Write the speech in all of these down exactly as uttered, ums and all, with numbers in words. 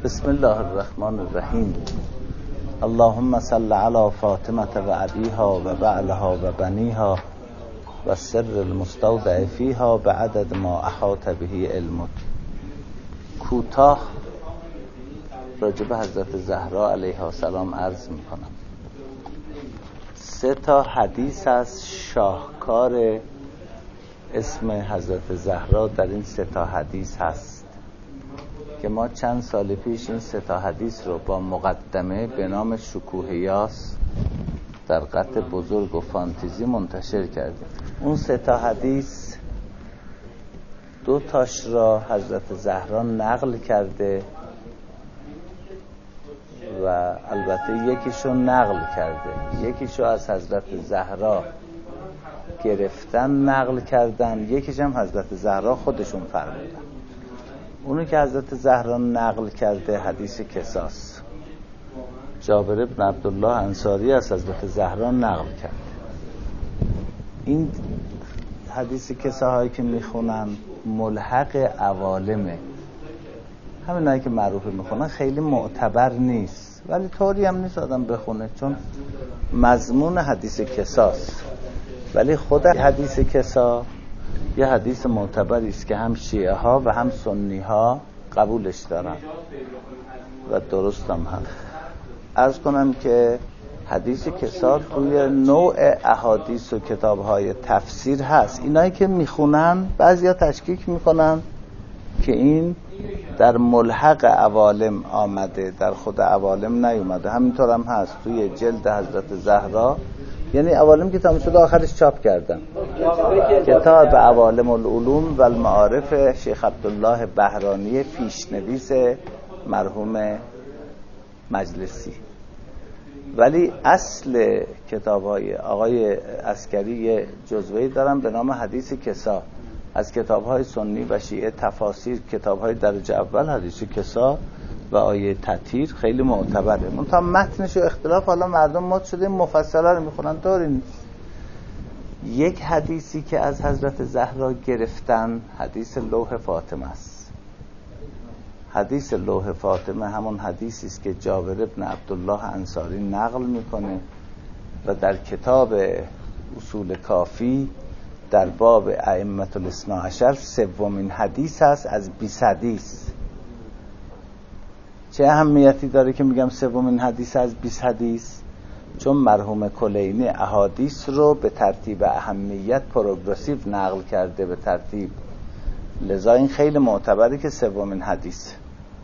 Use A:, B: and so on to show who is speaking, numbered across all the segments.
A: بسم الله الرحمن الرحیم. اللهم صل علی فاطمه و ابیها و بعلها و بنیها و سر المستودع فیها بعدد ما احاط به علمک. کوتاه راجع به حضرت زهرا علیها السلام عرض میکنم. سه تا حدیث از شاهکار اسم حضرت زهرا در این سه تا حدیث هست که ما چند سال پیش این سه تا حدیث رو با مقدمه به نام شکوه یاس در قطع بزرگ و فانتزی منتشر کردیم. اون سه تا حدیث دو تاش را حضرت زهرا نقل کرده و البته یکیشو نقل کرده، یکیشو از حضرت زهرا گرفتن نقل کردن، یکیش هم حضرت زهرا خودشون فرمودن. اونو که حضرت زهرا نقل کرده حدیث کساس، جابر بن عبدالله انصاری از حضرت زهرا نقل کرده. این حدیث کساهایی که میخونن ملحق عوالمه، همینایی که معروفه میخونن، خیلی معتبر نیست، ولی طوری هم نیست آدم بخونه چون مضمون حدیث کساس. ولی خود حدیث کسا یه حدیث معتبری است که هم شیعه ها و هم سنی ها قبولش دارن و درست هم هست. عرض کنم که حدیث کسا توی نوع احادیث و کتاب های تفسیر هست. اینایی که میخونن بعضیا تشکیک میکنن که این در ملحق عوالم آمده، در خود عوالم نیومده. همینطور هم هست توی جلد حضرت زهرا، یعنی عوالم که تمام شده آخرش چاپ کردن، کتاب عوالم العلوم و المعارف شیخ عبدالله بهرانی پیشنویس مرحوم مجلسی. ولی اصل کتاب های آقای عسکری جزوهی دارن به نام حدیث کسا، از کتاب های سنی و شیعه تفاسیر، کتاب های درجه اول حدیث کسا و آیه تطهیر خیلی معتبره. منتها متنش و اختلاف، حالا مردم مد شده مفصله رو میخونن، طوری نیست. یک حدیثی که از حضرت زهرا گرفتن حدیث لوح فاطمه است. حدیث لوح فاطمه همون حدیثی است که جابر بن عبدالله انصاری نقل میکنه و در کتاب اصول کافی در باب ائمه الاثنی عشر سومین حدیث است از بیست حدیث. چه اهمیتی داره که میگم سومین حدیث از بیست حدیث؟ چون مرحوم کلینی احادیث رو به ترتیب اهمیت پروگرسیو نقل کرده، به ترتیب، لذا این خیلی معتبره که سومین حدیث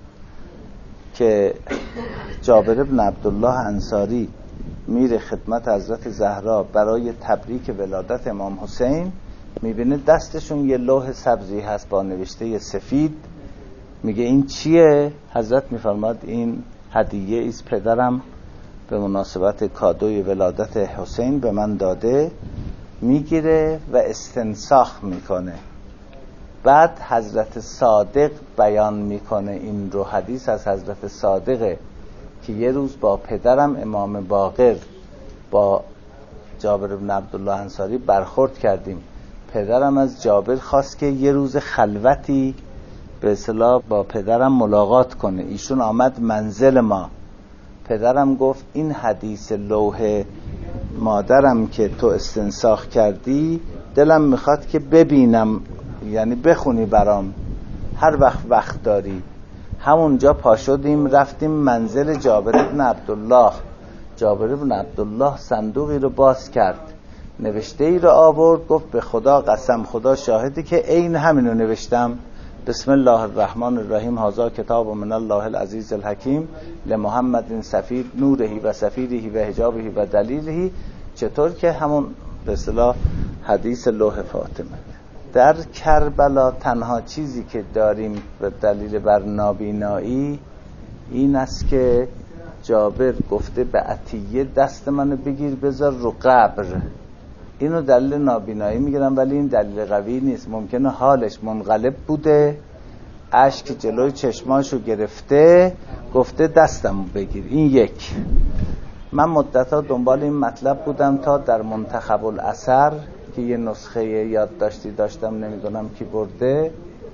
A: که جابر بن عبدالله انصاری میره خدمت حضرت زهرا برای تبریک ولادت امام حسین، میبینه دستشون یه لوح سبزی هست با نوشته سفید. میگه این چیه؟ حضرت میفرماد این هدیه ایست پدرم به مناسبت کادوی ولادت حسین به من داده. میگیره و استنساخ میکنه. بعد حضرت صادق بیان میکنه این رو، حدیث از حضرت صادقه که یه روز با پدرم امام باقر با جابر بن عبدالله انصاری برخورد کردیم. پدرم از جابر خواست که یه روز خلوتی به اصطلاح با پدرم ملاقات کنه. ایشون آمد منزل ما. پدرم گفت این حدیث لوح مادرم که تو استنساخ کردی دلم میخواد که ببینم، یعنی بخونی برام هر وقت وقت داری. همونجا پا شدیم رفتیم منزل جابر بن عبدالله. جابر بن عبدالله صندوقی رو باز کرد، نوشته ای رو آورد، گفت به خدا قسم، خدا شاهدی که عین همینو نوشتم. بسم الله الرحمن الرحیم، هذا کتاب من الله العزیز الحکیم لمحمد سفیر نوره و سفیره و حجابه و دلیله. چطور که همون به اصطلاح حدیث لوح فاطمه. در کربلا تنها چیزی که داریم به دلیل بر نابینایی این است که جابر گفته به عطیه دست منو بگیر بذار رو قبر. اینو دلیل نابینایی میگیرم، ولی این دلیل قوی نیست. ممکنه حالش منقلب بوده، اشک جلوی چشماشو گرفته، گفته دستمو بگیر. این یک. من مدتها دنبال این مطلب بودم تا در منتخب الاثر که یه نسخه یادداشتی داشتم، نمیدونم کی برده،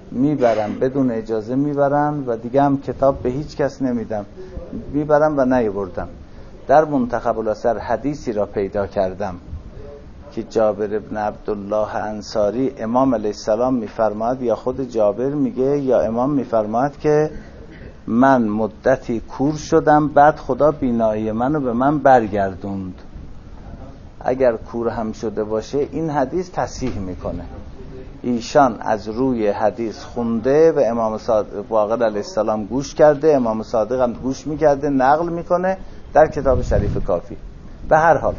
A: میبرم، بدون اجازه میبرن و دیگه هم کتاب به هیچ کس نمیدم، میبرم و نیاوردم. در منتخب الاثر حدیثی را پیدا کردم که جابر ابن عبدالله انصاری امام علیه السلام میفرماد، یا خود جابر میگه یا امام میفرماد که من مدتی کور شدم، بعد خدا بینایی منو به من برگردوند. اگر کور هم شده باشه این حدیث تصحیح میکنه. ایشان از روی حدیث خونده و امام صادق باقر علیه السلام گوش کرده، امام صادق هم گوش میکرده، نقل میکنه در کتاب شریف کافی. به هر حال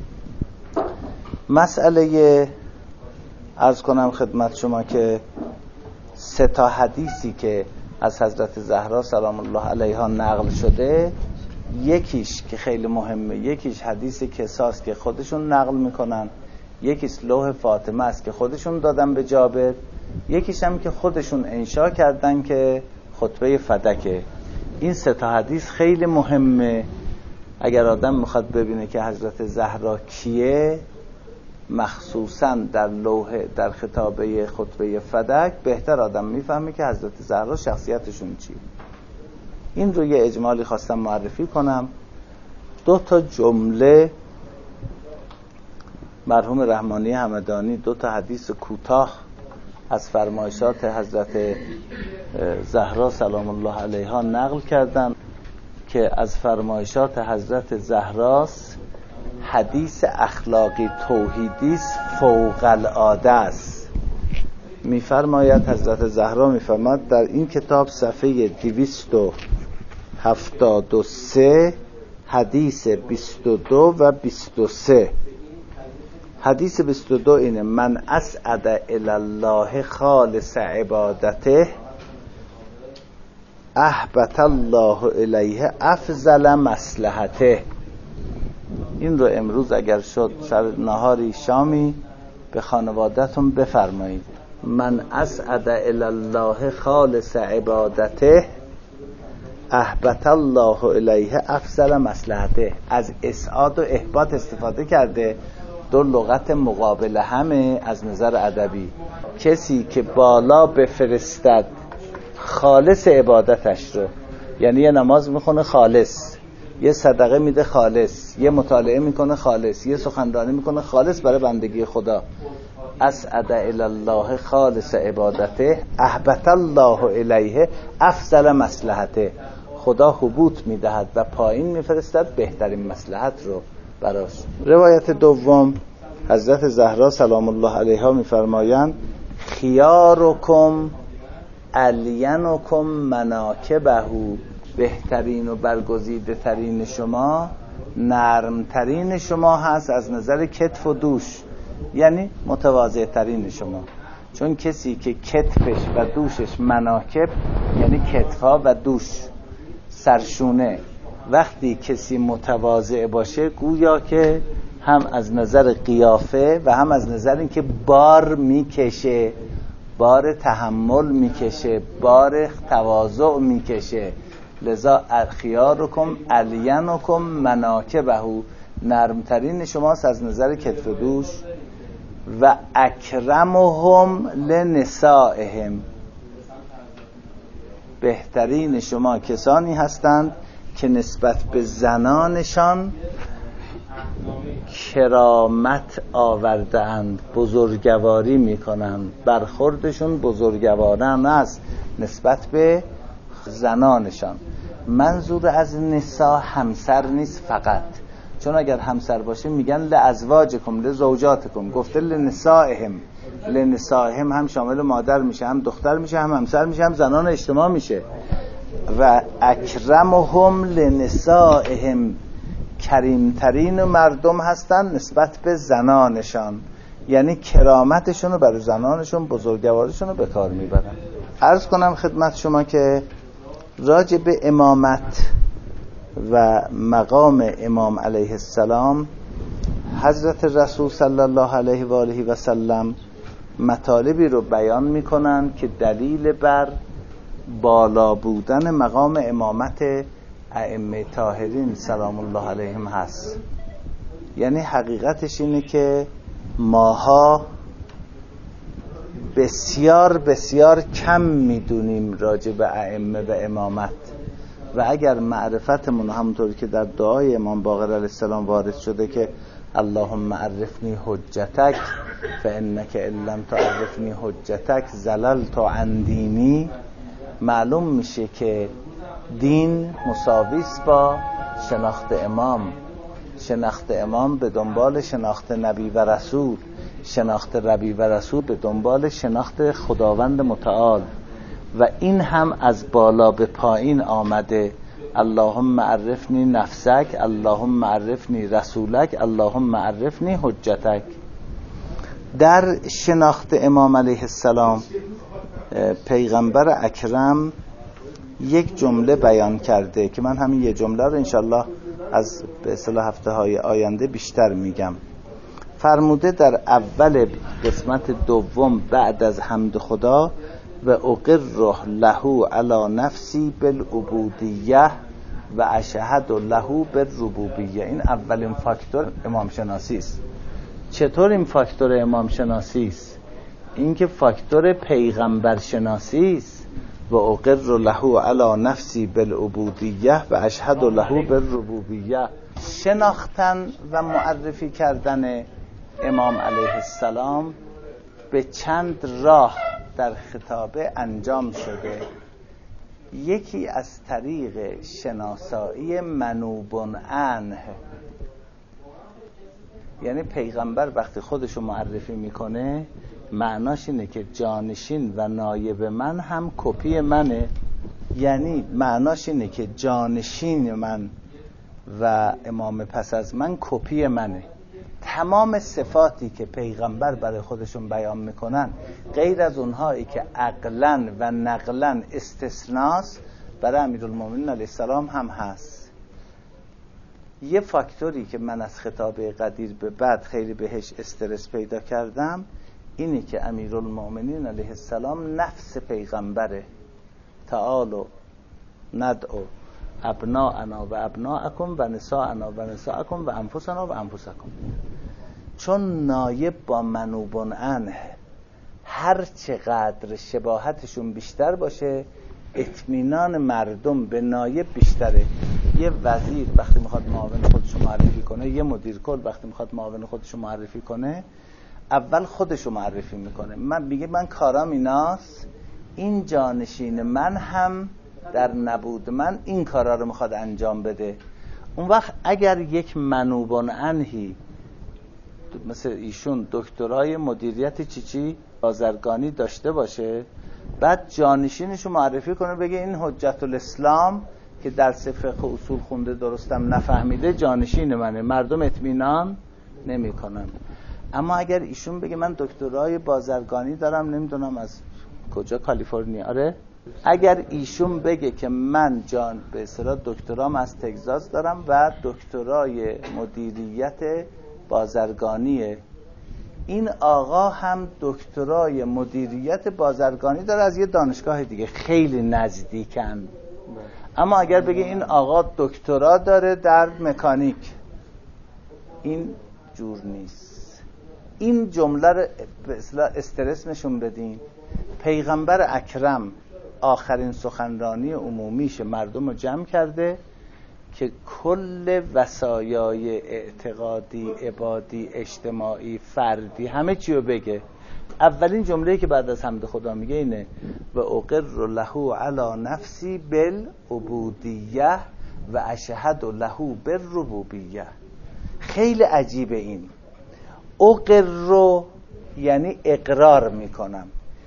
A: مسئله عرض کنم خدمت شما که سه تا حدیثی که از حضرت زهرا سلام الله علیها نقل شده، یکیش که خیلی مهمه، یکیش حدیث کساست که خودشون نقل میکنن، یکیش لوح فاطمه است که خودشون دادن به جابر، یکیش هم که خودشون انشا کردن که خطبه فدکه. این سه تا حدیث خیلی مهمه. اگر آدم میخواد ببینه که حضرت زهرا کیه، مخصوصا در لوح در خطابه خطبه فدک، بهتر آدم میفهمه که حضرت زهرا شخصیتشون چیه. این رو یه اجمالی خواستم معرفی کنم. دو تا جمله مرحوم رحمانی همدانی دو تا حدیث کوتاه از فرمایشات حضرت زهرا سلام الله علیها نقل کردن که از فرمایشات حضرت زهراست. حدیث اخلاقی توحیدی فوق العاده است. میفرماید حضرت زهرا میفرماید در این کتاب صفحه دویست و هفتاد و سه حدیث بیست و دو و بیست و سه. حدیث بیست و دو اینه: من اسعد الی الله خالص عبادته احبط الله الیه افضل مصلحته. این رو امروز اگر شد سر نهاری شامی به خانواده‌تون بفرمایید: من اسعد الی الله خالص عبادته احبط الله الیه افضل مصلحته. از اسعاد و احباط استفاده کرده، دو لغت مقابل همه از نظر ادبی. کسی که بالا بفرستد خالص عبادتش رو، یعنی یه نماز میخونه خالص، یه صدقه میده خالص، یه مطالعه میکنه خالص، یه سخنرانی میکنه خالص برای بندگی خدا، اسعد الی الله خالص عبادته احبط الله الیه افضل مصلحته. خدا حبوط میدهد و پایین میفرستد بهترین مصلحت رو براش. روایت دوم، حضرت زهرا سلام الله علیها میفرمایند: خیارکم الینکم مناکبه. بهترین و برگزیده ترین شما نرم ترین شما هست از نظر کتف و دوش، یعنی متواضع ترین شما. چون کسی که کتفش و دوشش مناکب یعنی کتفا و دوش سرشونه، وقتی کسی متواضع باشه گویا که هم از نظر قیافه و هم از نظر اینکه بار میکشه، بار تحمل میکشه، بار تواضع میکشه. لذا خیارکم الینکم مناکبه، نرمترین شماست از نظر کتف و دوش. و اکرمهم لنسائهم، بهترین شما کسانی هستند که نسبت به زنانشان کرامت آورده اند، بزرگواری میکنند، برخوردشون بزرگوارانه است نسبت به زنانشان. منظور از نساء همسر نیست فقط، چون اگر همسر باشه میگن لازواجکم لزوجاتکم، گفته لنسائهم. لنسائهم هم شامل مادر میشه، هم دختر میشه، هم همسر میشه، هم زنان اجتماع میشه. و اکرمهم لنسائهم، کریمترین مردم هستن نسبت به زنانشان، یعنی کرامتشون رو برای زنانشون، بزرگواریشون رو به کار میبرن. عرض کنم خدمت شما که راجع به امامت و مقام امام علیه السلام حضرت رسول صلی الله علیه و آله و سلم مطالبی رو بیان میکنن که دلیل بر بالا بودن مقام امامت ائمه طاهرین سلام الله علیهم هست. یعنی حقیقتش اینه که ماها بسیار بسیار کم میدونیم راجع به ائمه و امامت، و اگر معرفتمون همونطوری که در دعای امام باقر علیه السلام وارد شده که اللهم عرفنی حجتک فانک ان لم تعرفنی حجتک زللت عن دینی، معلوم میشه که دین مساوی است با شناخت امام. شناخت امام به دنبال شناخت نبی و رسول، شناخت نبی و رسول به دنبال شناخت خداوند متعال، و این هم از بالا به پایین آمده. اللهم عرفنی نفسک، اللهم عرفنی رسولک، اللهم عرفنی حجتک. در شناخت امام علیه السلام پیغمبر اکرم یک جمله بیان کرده که من همین یه جمله رو انشالله از به اصطلاح هفته های آینده بیشتر میگم. فرموده در اول قسمت دوم بعد از حمد خدا و اقر له علی نفسی بالعبودیه و اشهد له بالربوبیه. این اولین فاکتور امام شناسی است. چطور این فاکتور امام شناسی است؟ این که فاکتور پیغمبر شناسی است. و اقر له علی نفسی بالعبودیه و اشهد له بالربوبیه. شناختن و معرفی کردن امام علیه السلام به چند راه در خطابه انجام شده. یکی از طریق شناسایی منوب عنه، یعنی پیغمبر وقتی خودشو معرفی میکنه معناش اینه که جانشین و نایب من هم کپی منه. یعنی معناش اینه که جانشین من و امام پس از من کپی منه. تمام صفاتی که پیغمبر برای خودشون بیان میکنن غیر از اونهایی که عقلاً و نقلاً استثناست برای امیرالمومنین علیه السلام هم هست. یه فاکتوری که من از خطاب قدیر به بعد خیلی بهش استرس پیدا کردم اینی که امیرالمومنین علیه السلام نفس پیغمبره. تعالوا ندعو ابناءنا و ابناءکم و نساءنا و نساءکم و انفسنا و انفسکم. چون نایب با منوب عنه هر چقدر شباهتشون بیشتر باشه اطمینان مردم به نایب بیشتره. یه وزیر وقتی میخواد معاون خودشو معرفی کنه، یه مدیر کل وقتی میخواد معاون خودشو معرفی کنه، اول خودشو معرفی میکنه. من میگه من کارام ایناست، این جانشین من هم در نبود من این کارا رو میخواد انجام بده. اون وقت اگر یک منوب عنهی مثل ایشون دکترای مدیریت چی چی بازرگانی داشته باشه، بعد جانشینشو معرفی کنه بگه این حجت الاسلام که درس فقه اصول خونده درستم نفهمیده جانشین منه، مردم اطمینان نمی کنن. اما اگر ایشون بگه من دکترای بازرگانی دارم نمیدونم از کجا کالیفرنیا، آره، اگر ایشون بگه که من جان به اصطلاح دکترام از تگزاس دارم و دکترای مدیریت بازرگانیه، این آقا هم دکترای مدیریت بازرگانی داره از یه دانشگاه دیگه، خیلی نزدیکن. اما اگر بگه این آقا دکترا داره در مکانیک، این جور نیست. این جمله رو به اصطلاح استرس نشون بدین. پیغمبر اکرم آخرین سخنرانی عمومیش مردم رو جمع کرده که کل وصایای اعتقادی، عبادی، اجتماعی، فردی همه چی رو بگه. اولین جمله‌ای که بعد از حمد خدا میگه اینه و اقر له علی نفسی بالعبودیه و اشهد له بالربوبیه. خیلی عجیبه این. اقر یعنی اقرار میکنم.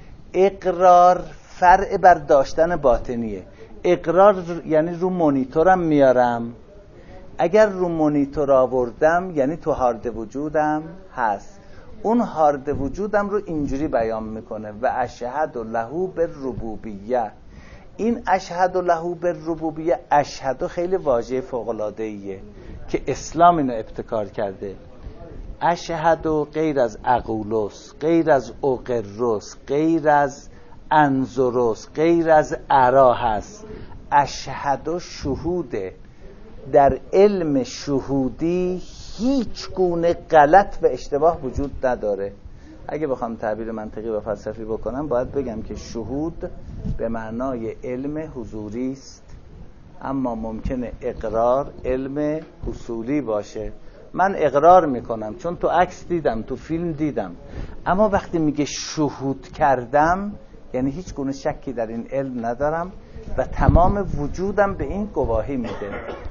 A: اقرار فرع بر داشتن باطنیه. اقرار یعنی رو مونیتورم میارم، اگر رو مونیتور آوردم یعنی تو هارد وجودم هست. اون هارد وجودم رو اینجوری بیان میکنه و اشهد له بالربوبیه. این اشهد له بالربوبیه، اشهد خیلی واژه فوق العاده ایه که اسلام اینو ابتکار کرده. اشهد غیر از اقولوس، غیر از اقروس، غیر از انظروس، غیر از ارا هست. اشهد شهوده. در علم شهودی هیچ گونه غلط و اشتباه وجود نداره. اگه بخوام تعبیر منطقی و فلسفی بکنم باید بگم که شهود به معنای علم حضوری است، اما ممکنه اقرار علم حصولی باشه. من اقرار میکنم چون تو عکس دیدم، تو فیلم دیدم، اما وقتی میگه شهود کردم یعنی هیچ گونه شکی در این علم ندارم و تمام وجودم به این گواهی میده.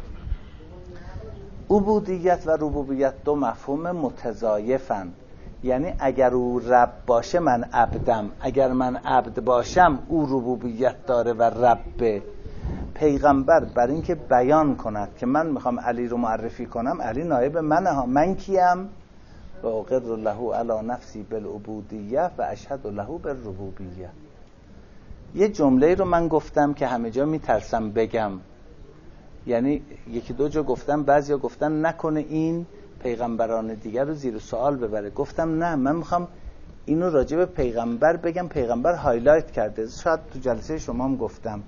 A: عبودیت و ربوبیت دو مفهوم متضایفن، یعنی اگر او رب باشه من عبدم، اگر من عبد باشم او ربوبیت داره و ربه. پیغمبر بر این که بیان کند که من میخوام علی رو معرفی کنم، علی نایب منه ها، من کیم؟ و اقر له علی نفسی بالعبودیه و اشهد له بالربوبیه. یه جمله رو من گفتم که همه جا میترسم بگم، یعنی یکی دو جا گفتم، بعضیا گفتن نکنه این پیغمبران دیگر رو زیر سوال ببره. گفتم نه، من میخوام اینو راجع به پیغمبر بگم، پیغمبر هایلایت کرده. شاید تو جلسه شما هم گفتم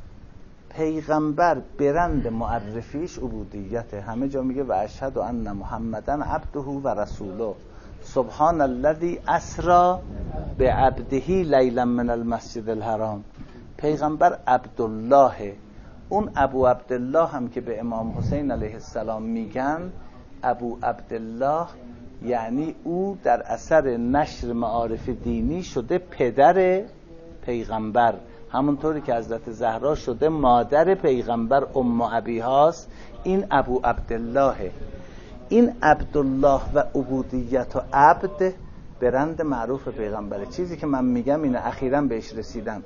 A: پیغمبر برند معرفیش عبودیته. همه جا میگه و اشهد ان محمدن عبده و رسوله سبحان الذی اسری بعبده لیلا من المسجد الحرام. پیغمبر عبدالله. اون ابو عبدالله هم که به امام حسین علیه السلام میگن ابو عبدالله، یعنی او در اثر نشر معارف دینی شده پدر پیغمبر، همونطوری که حضرت زهرا شده مادر پیغمبر ام ابی هاست. این ابو عبدالله. این عبدالله و عبودیت و عبد برند معروف پیغمبره. چیزی که من میگم اینه، اخیراً بهش رسیدم.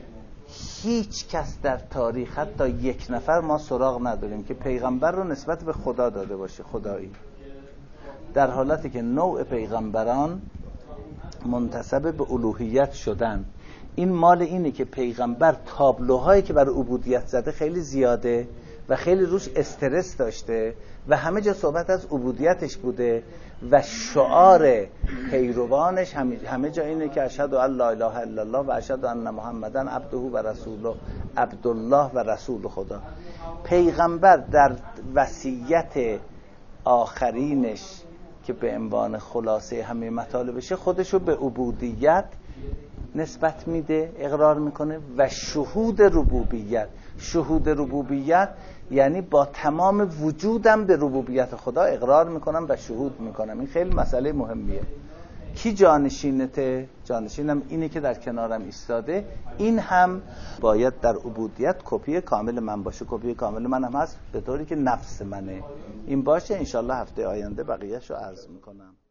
A: هیچ کس در تاریخ حتی یک نفر ما سراغ نداریم که پیغمبر رو نسبت به خدا داده باشه، خدایی، در حالتی که نوع پیغمبران منتسب به الوهیت شدن. این مال اینه که پیغمبر تابلوهایی که برای عبودیت زده خیلی زیاده و خیلی روش استرس داشته و همه جا صحبت از عبودیتش بوده و شعار پیروانش همه جا اینه که اشهد ان لا اله الا الله و اشهد ان محمدن عبده و رسوله، عبدالله و رسول خدا. پیغمبر در وصیت آخرینش که به عنوان خلاصه همه مطالبشه خودشو به عبودیت نسبت میده، اقرار میکنه و شهود ربوبیت. شهود ربوبیت یعنی با تمام وجودم به ربوبیت خدا اقرار میکنم و شهود میکنم. این خیلی مسئله مهمیه. کی جانشینته؟ جانشینم اینی که در کنارم ایستاده. این هم باید در عبودیت کپی کامل من باشه. کپی کامل من هم هست به طوری که نفس منه. این باشه. انشالله هفته آینده بقیه‌شو عرض میکنم.